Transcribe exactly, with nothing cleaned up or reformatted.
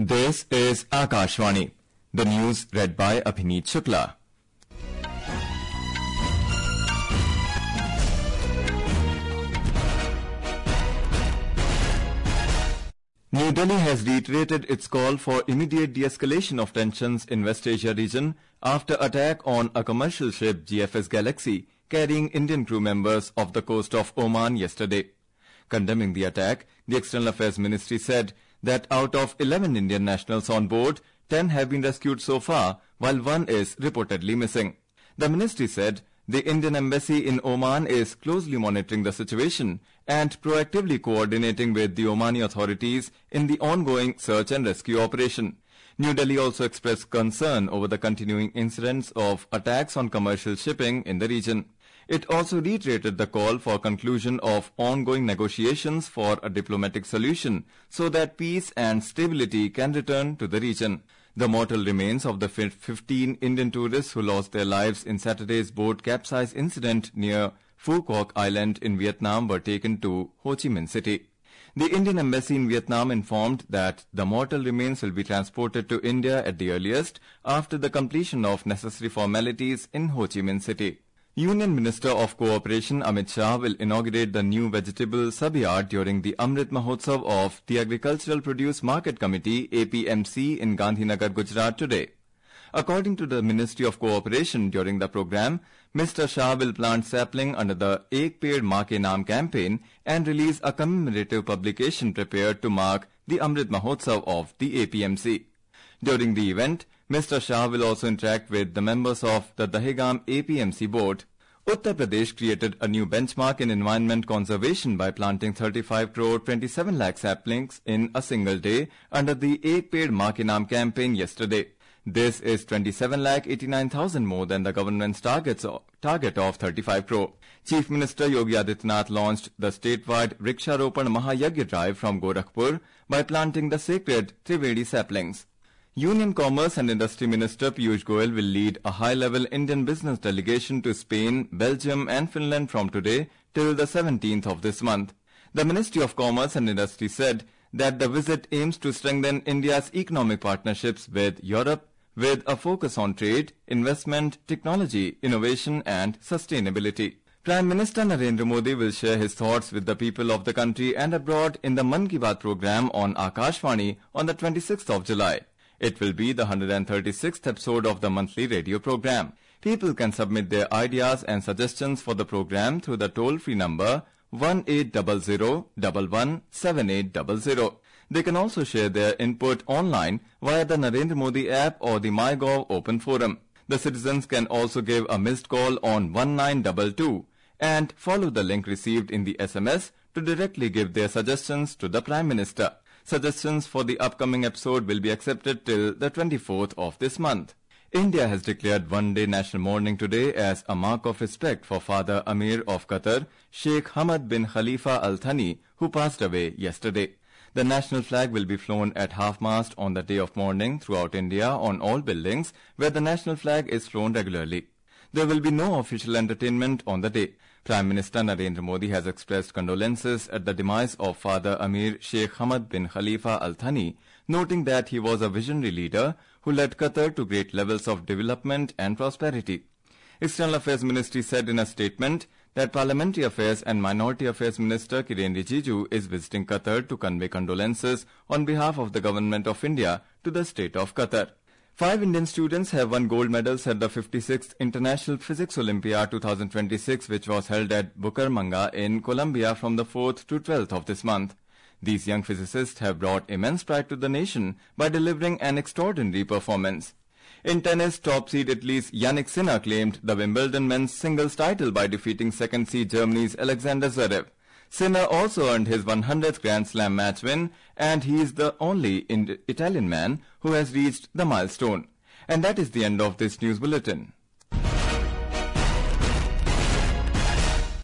This is Akashvani. The news read by Abhineet Shukla. New Delhi has reiterated its call for immediate de-escalation of tensions in West Asia region after attack on a commercial ship G F S Galaxy carrying Indian crew members off the coast of Oman yesterday. Condemning the attack, the External Affairs Ministry said that out of eleven Indian nationals on board, ten have been rescued so far, while one is reportedly missing. The ministry said the Indian embassy in Oman is closely monitoring the situation and proactively coordinating with the Omani authorities in the ongoing search and rescue operation. New Delhi also expressed concern over the continuing incidents of attacks on commercial shipping in the region. It also reiterated the call for conclusion of ongoing negotiations for a diplomatic solution so that peace and stability can return to the region. The mortal remains of the fifteen Indian tourists who lost their lives in Saturday's boat capsize incident near Phu Quoc Island in Vietnam were taken to Ho Chi Minh City. The Indian embassy in Vietnam informed that the mortal remains will be transported to India at the earliest after the completion of necessary formalities in Ho Chi Minh City. Union Minister of Cooperation Amit Shah will inaugurate the new vegetable sub-yard during the Amrit Mahotsav of the Agricultural Produce Market Committee A P M C in Gandhinagar, Gujarat today. According to the Ministry of Cooperation, during the program, Mister Shah will plant sapling under the Ek Ped Maa Ke Naam campaign and release a commemorative publication prepared to mark the Amrit Mahotsav of the A P M C. During the event, Mister Shah will also interact with the members of the Dahegam A P M C board. Uttar Pradesh created a new benchmark in environment conservation by planting thirty-five crore twenty-seven lakh saplings in a single day under the Ek Ped Maa Ke Naam campaign yesterday. This is twenty-seven lakh eighty-nine thousand more than the government's targets of, target of thirty-five crore. Chief Minister Yogi Adityanath launched the statewide Vriksharopan Mahayagya drive from Gorakhpur by planting the sacred Trivedi saplings. Union Commerce and Industry Minister Piyush Goyal will lead a high-level Indian business delegation to Spain, Belgium and Finland from today till the seventeenth of this month. The Ministry of Commerce and Industry said that the visit aims to strengthen India's economic partnerships with Europe with a focus on trade, investment, technology, innovation and sustainability. Prime Minister Narendra Modi will share his thoughts with the people of the country and abroad in the Mann Ki Baat program on Akashvani on the twenty-sixth of July. It will be the one hundred thirty-sixth episode of the monthly radio program. People can submit their ideas and suggestions for the program through the toll-free number one eight zero zero one one seven eight zero zero. They can also share their input online via the Narendra Modi app or the MyGov open forum. The citizens can also give a missed call on one nine two two and follow the link received in the S M S to directly give their suggestions to the Prime Minister. Suggestions for the upcoming episode will be accepted till the twenty-fourth of this month. India has declared one-day national mourning today as a mark of respect for Father Amir of Qatar, Sheikh Hamad bin Khalifa Al Thani, who passed away yesterday. The national flag will be flown at half-mast on the day of mourning throughout India on all buildings where the national flag is flown regularly. There will be no official entertainment on the day. Prime Minister Narendra Modi has expressed condolences at the demise of Father Amir Sheikh Hamad bin Khalifa Al Thani, noting that he was a visionary leader who led Qatar to great levels of development and prosperity. External Affairs Ministry said in a statement that Parliamentary Affairs and Minority Affairs Minister Kiren Rijiju is visiting Qatar to convey condolences on behalf of the Government of India to the State of Qatar. Five Indian students have won gold medals at the fifty-sixth International Physics Olympiad twenty twenty-six, which was held at Bucaramanga in Colombia from the fourth to twelfth of this month. These young physicists have brought immense pride to the nation by delivering an extraordinary performance. In tennis, top seed Italy's Yannick Sinner claimed the Wimbledon men's singles title by defeating second seed Germany's Alexander Zverev. Sinner also earned his one hundredth Grand Slam match win, and he is the only Italian man who has reached the milestone. And that is the end of this news bulletin.